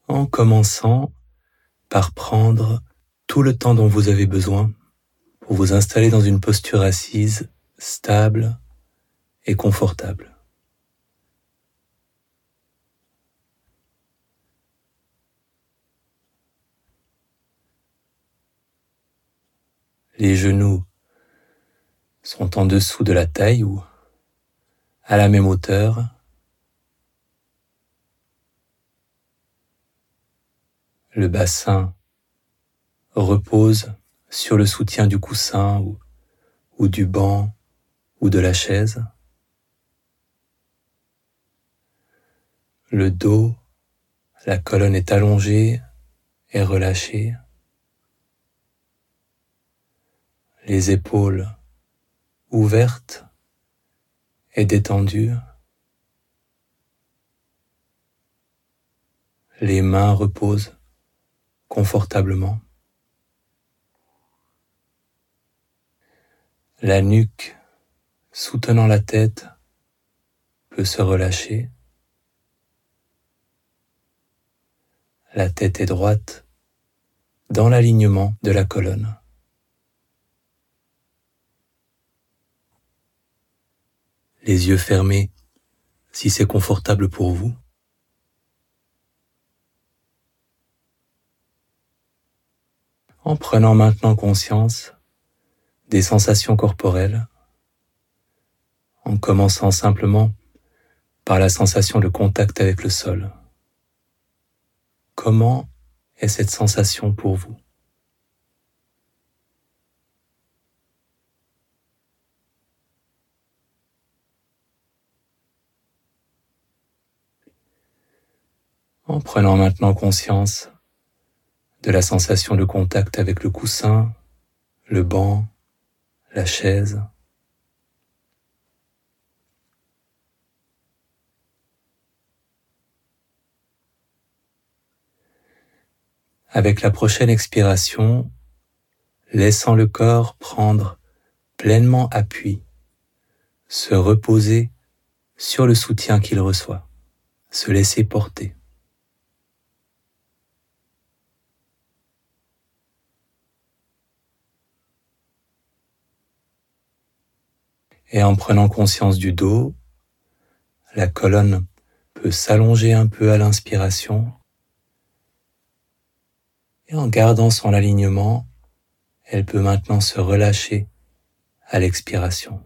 en commençant par prendre tout le temps dont vous avez besoin pour vous installer dans une posture assise, stable et confortable. Les genoux sont en dessous de la taille ou à la même hauteur. Le bassin repose sur le soutien du coussin ou du banc ou de la chaise. Le dos, la colonne est allongée et relâchée. Les épaules ouvertes et détendues. Les mains reposent confortablement. La nuque soutenant la tête peut se relâcher. La tête est droite dans l'alignement de la colonne. Les yeux fermés si c'est confortable pour vous. En prenant maintenant conscience des sensations corporelles, en commençant simplement par la sensation de contact avec le sol. Comment est cette sensation pour vous ? En prenant maintenant conscience de la sensation de contact avec le coussin, le banc, la chaise. Avec la prochaine expiration, laissant le corps prendre pleinement appui, se reposer sur le soutien qu'il reçoit, se laisser porter. Et en prenant conscience du dos, la colonne peut s'allonger un peu à l'inspiration et en gardant son alignement, elle peut maintenant se relâcher à l'expiration.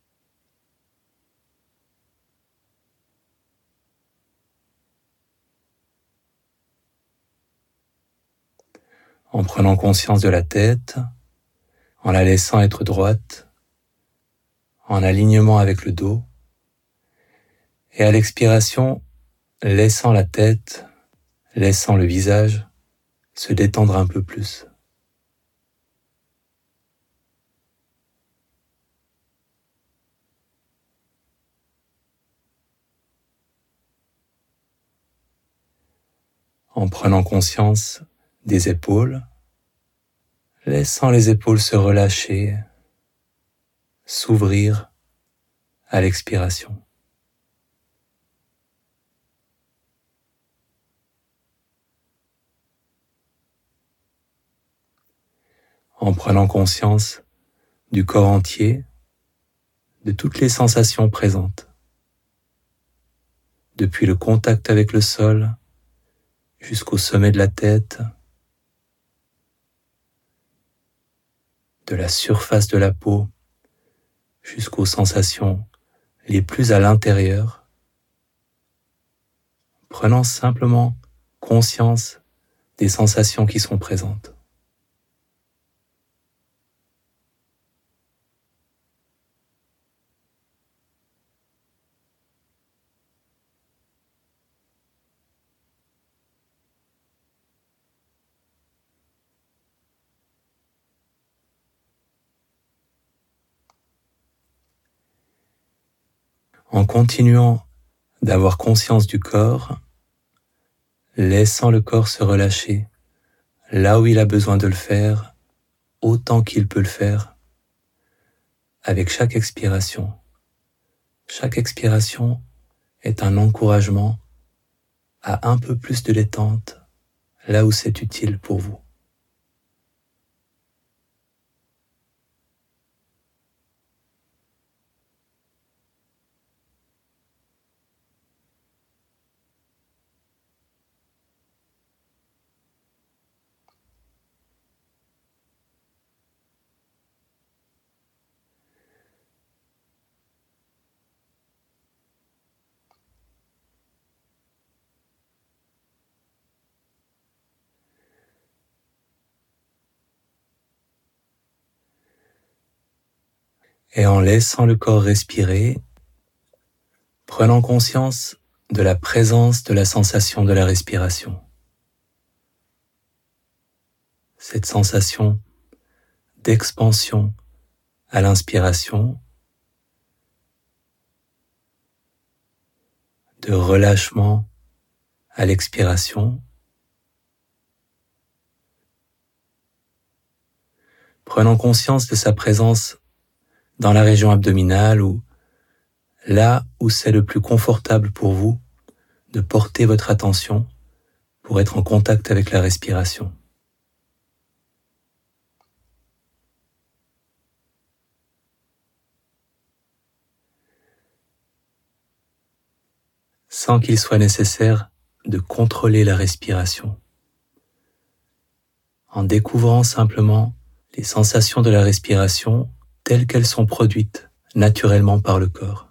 En prenant conscience de la tête, en la laissant être droite, en alignement avec le dos, et à l'expiration, laissant la tête, laissant le visage se détendre un peu plus. En prenant conscience des épaules, laissant les épaules se relâcher, s'ouvrir à l'expiration. En prenant conscience du corps entier, de toutes les sensations présentes, depuis le contact avec le sol jusqu'au sommet de la tête, de la surface de la peau jusqu'aux sensations les plus à l'intérieur, prenant simplement conscience des sensations qui sont présentes. En continuant d'avoir conscience du corps, laissant le corps se relâcher là où il a besoin de le faire, autant qu'il peut le faire, avec chaque expiration. Chaque expiration est un encouragement à un peu plus de détente, là où c'est utile pour vous. Et en laissant le corps respirer, prenant conscience de la présence de la sensation de la respiration. Cette sensation d'expansion à l'inspiration, de relâchement à l'expiration, prenant conscience de sa présence dans la région abdominale ou là où c'est le plus confortable pour vous de porter votre attention pour être en contact avec la respiration. Sans qu'il soit nécessaire de contrôler la respiration, en découvrant simplement les sensations de la respiration telles qu'elles sont produites naturellement par le corps.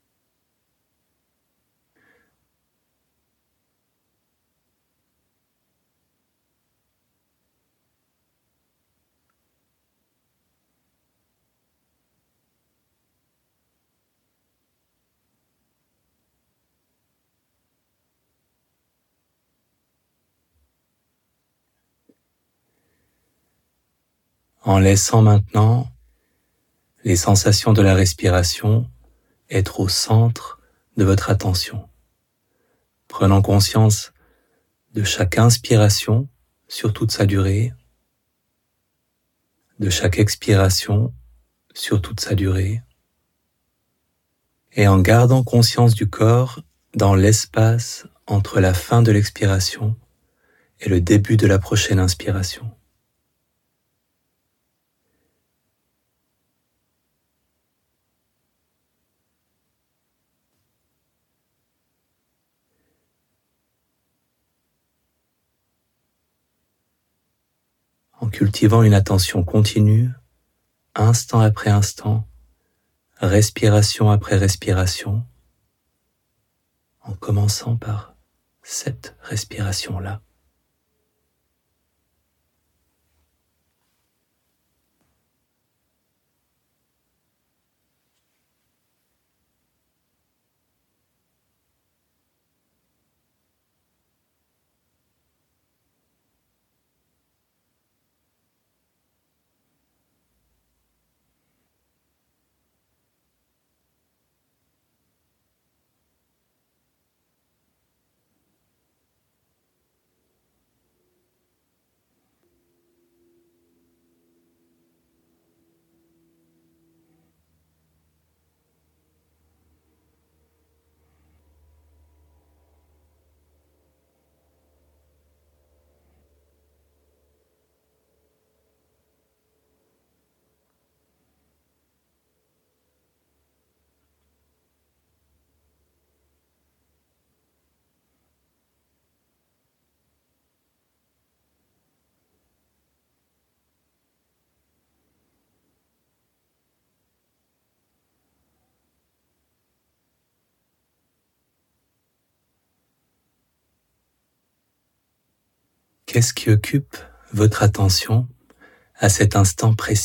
En laissant maintenant les sensations de la respiration être au centre de votre attention, prenant conscience de chaque inspiration sur toute sa durée, de chaque expiration sur toute sa durée, et en gardant conscience du corps dans l'espace entre la fin de l'expiration et le début de la prochaine inspiration. En cultivant une attention continue, instant après instant, respiration après respiration, en commençant par cette respiration-là. Qu'est-ce qui occupe votre attention à cet instant précis ?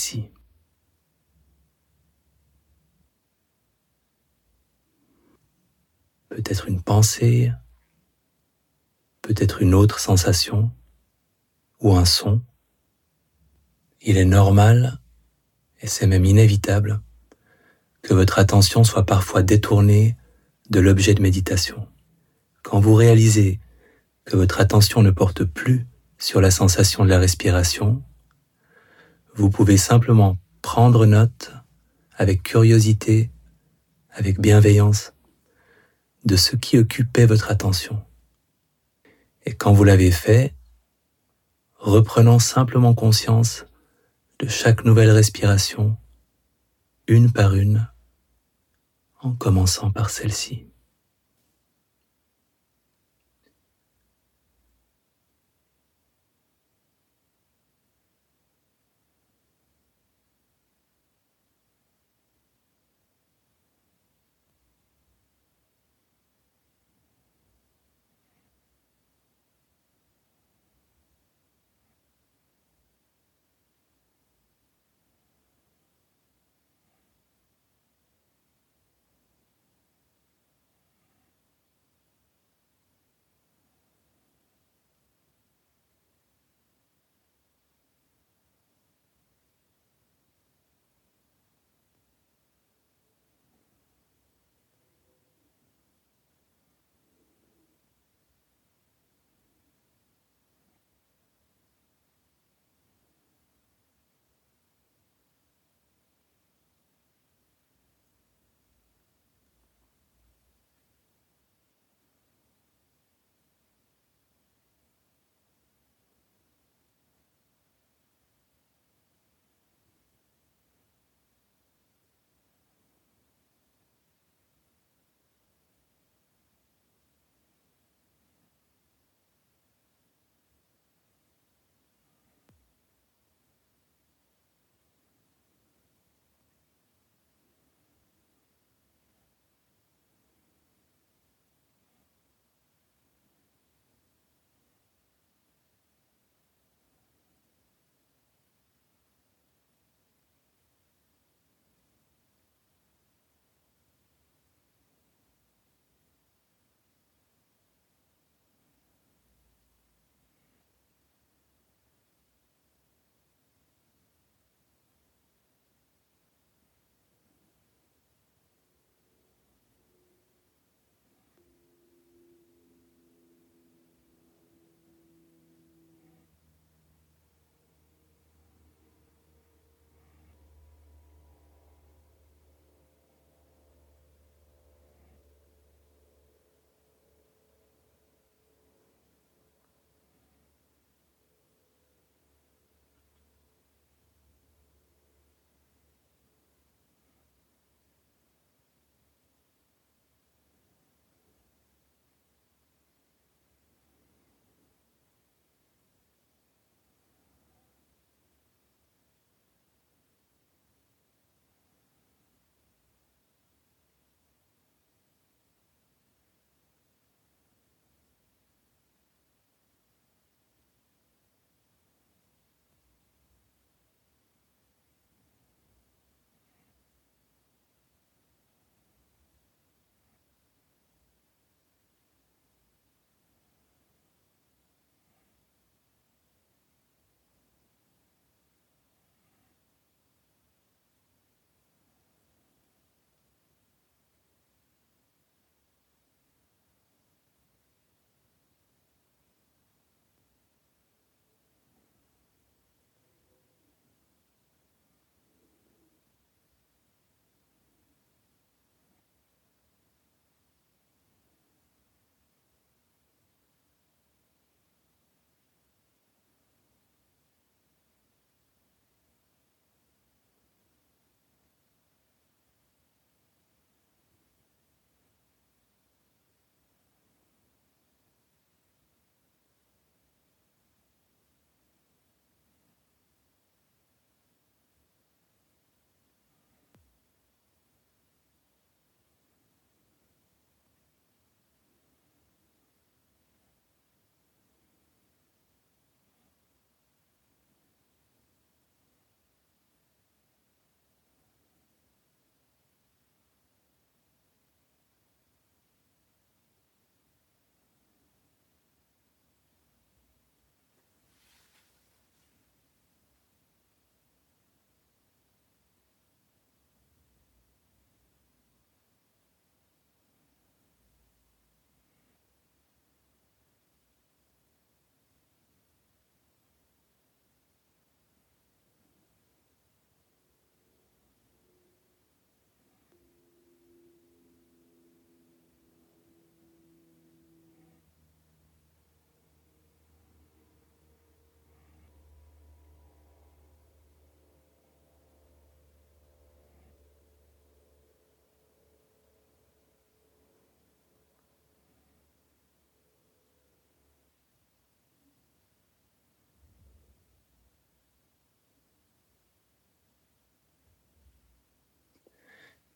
Peut-être une pensée, peut-être une autre sensation ou un son. Il est normal, et c'est même inévitable, que votre attention soit parfois détournée de l'objet de méditation. Quand vous réalisez que votre attention ne porte plus sur la sensation de la respiration, vous pouvez simplement prendre note avec curiosité, avec bienveillance, de ce qui occupait votre attention. Et quand vous l'avez fait, reprenant simplement conscience de chaque nouvelle respiration, une par une, en commençant par celle-ci.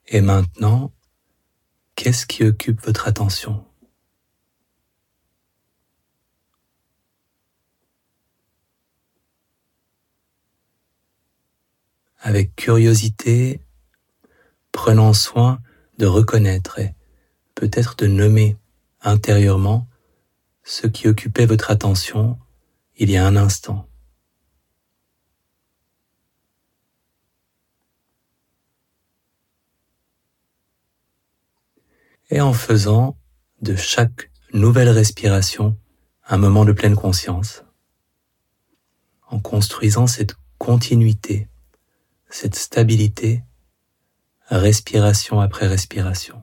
Et maintenant, qu'est-ce qui occupe votre attention ? Avec curiosité, prenant soin de reconnaître et peut-être de nommer intérieurement ce qui occupait votre attention il y a un instant. Et en faisant de chaque nouvelle respiration un moment de pleine conscience, en construisant cette continuité, cette stabilité, respiration après respiration.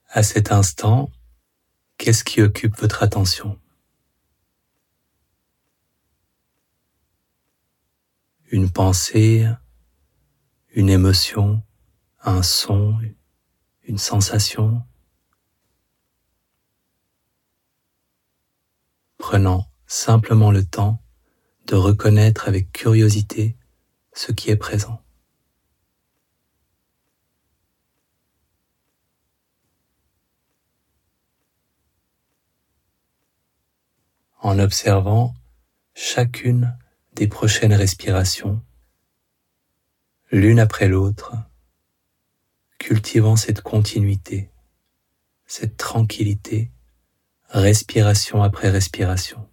À cet instant, qu'est-ce qui occupe votre attention? Une pensée, une émotion, un son, une sensation? Prenant simplement le temps de reconnaître avec curiosité ce qui est présent. En observant chacune des prochaines respirations, l'une après l'autre, cultivant cette continuité, cette tranquillité, respiration après respiration.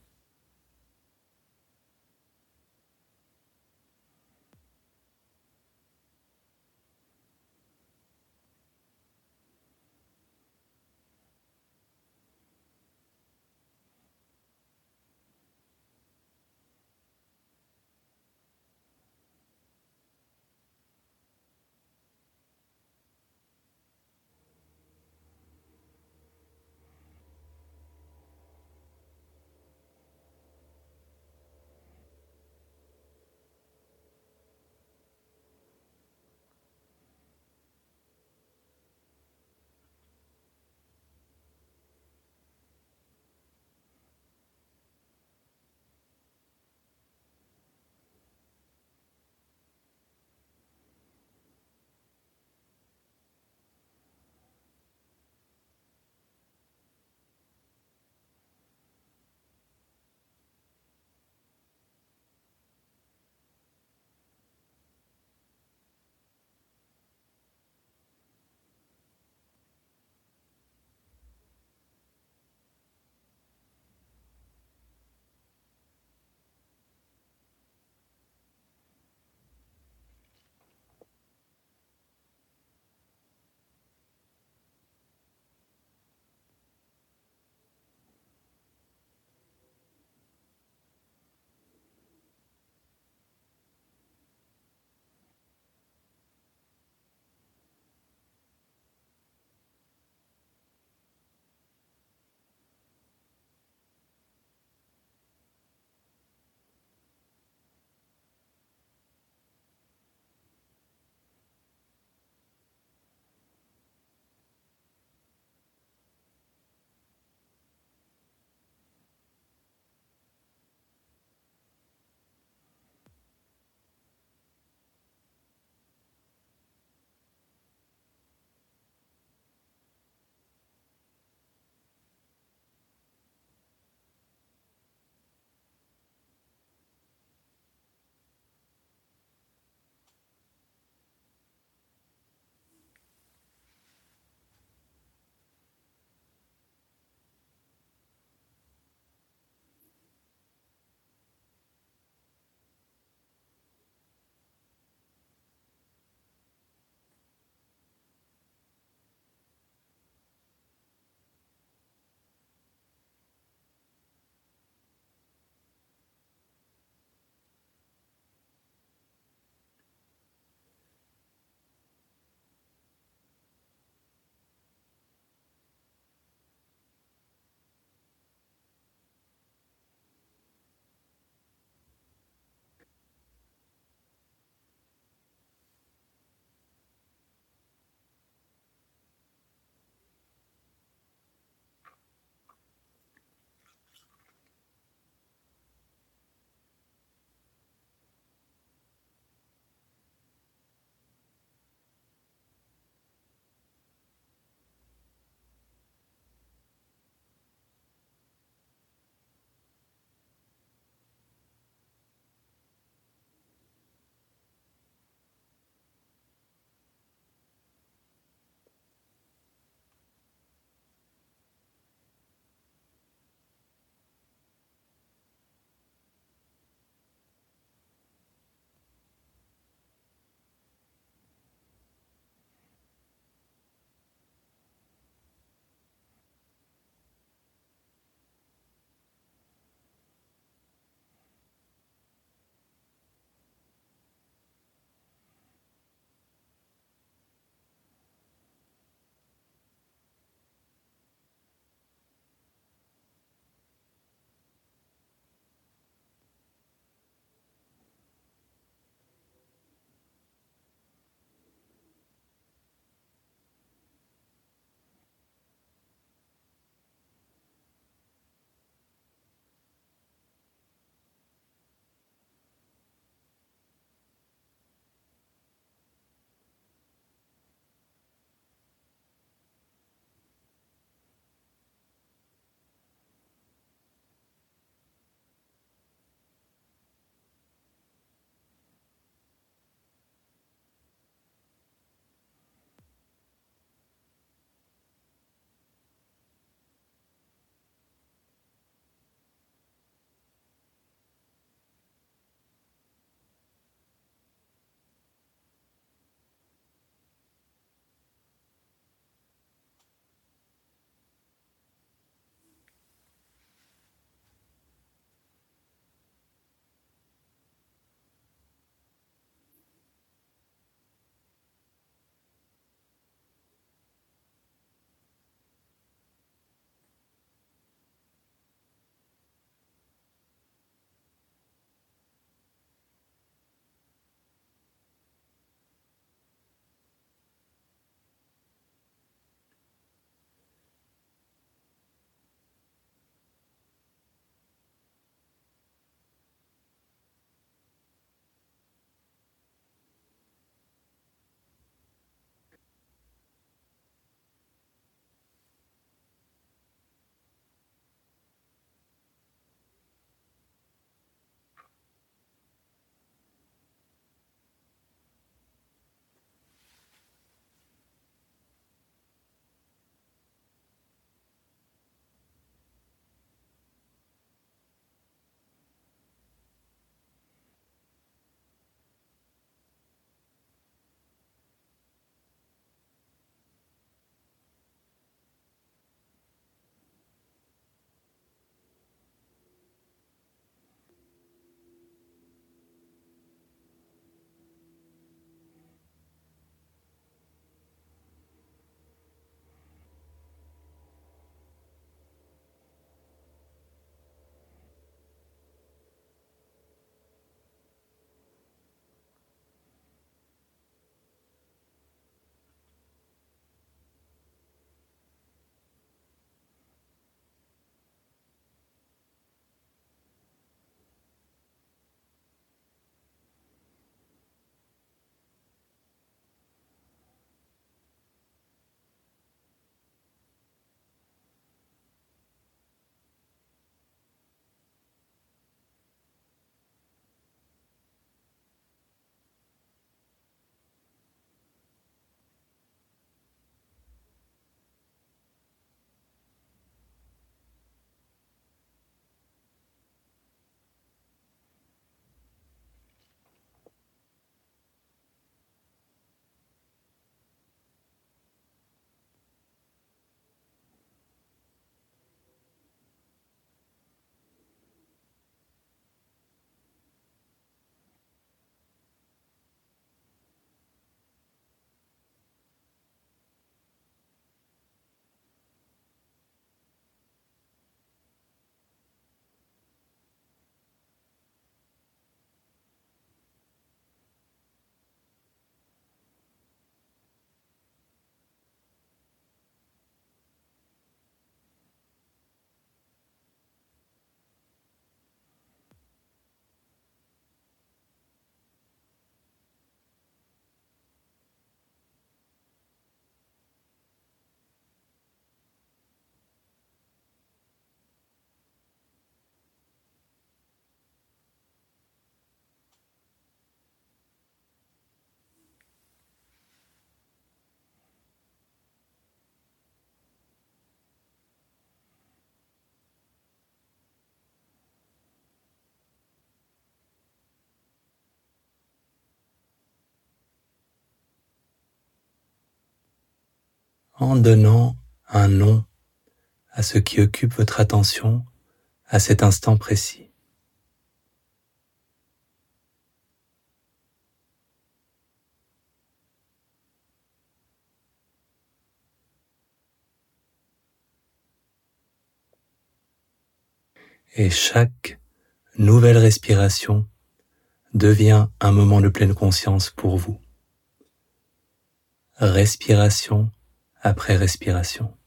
en donnant un nom à ce qui occupe votre attention à cet instant précis. Et chaque nouvelle respiration devient un moment de pleine conscience pour vous. Respiration après respiration.